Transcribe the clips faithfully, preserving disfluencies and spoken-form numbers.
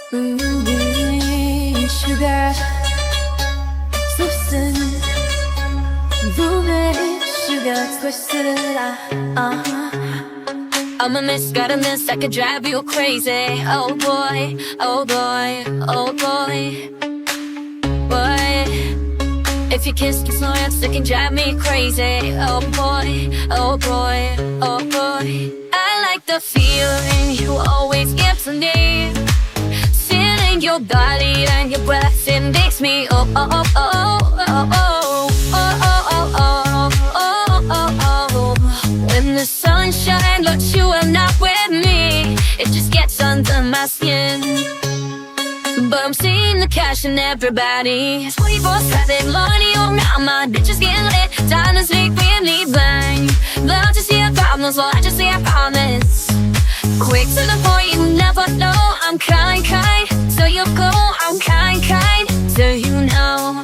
Mm-hmm. Sugar, loosen, moving, sugar, twisted, uh-huh. I'm a miss, got a miss, I could drive you crazy. Oh boy, oh boy, oh boy. Boy, if you kiss me slow, it can drive me crazy. Oh boy, oh boy, oh boy. I like the feeling you always give to me. Feeling your body and your breath, it makes me oh oh oh oh oh oh oh oh oh oh oh oh. When the sunshine looks you are not with me, it just gets under my skin. But I'm seeing the cash in everybody. twenty-four seven, money on my mind. Bitches getting lit, time to sleep, really bang. Love to see our problems, well I just see our promise. Quick to the point, you never know. I'm kind, kind, so you go. I'm kind, kind, so you know.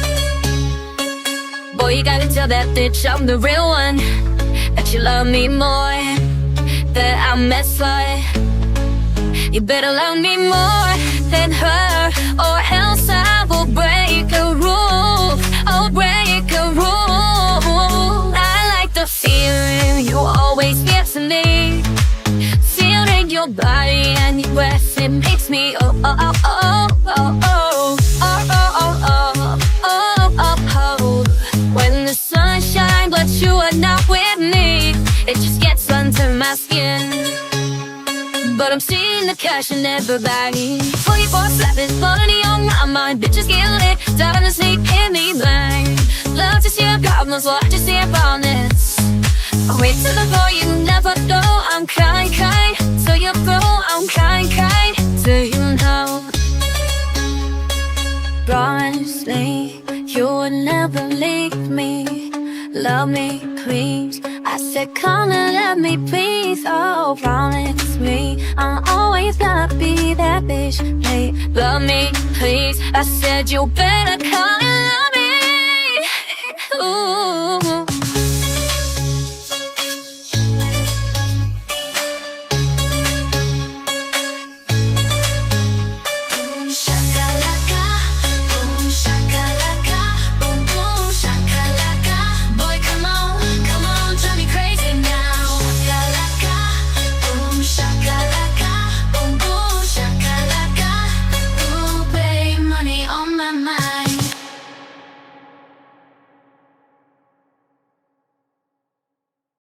Boy, you gotta tell that bitch I'm the real one, that you love me more, that I mess up. You better love me more than her, or else I will break a rule. I'll break a rule. I like the feeling you always give to me. Feeling your body and your breath, it makes me oh oh oh oh oh oh oh oh oh oh oh oh. When the sunshine but you are not with me, it just gets under my skin. But I'm seeing the cash in everybody. twenty-four seven, money on my mind. Bitches get lit, time to sleep, hit me bang. Love to see our problems, well I just see our promise. Quick to the point, you never know. I'm kind, kind, so you go. I'm kind, kind, so you know. Promise me you would never leave me. Love me, please. I said come and let me breathe. Oh, promise me I'm always gonna be that bitch. Hey, love me, please. I said you better come and love me. Ooh.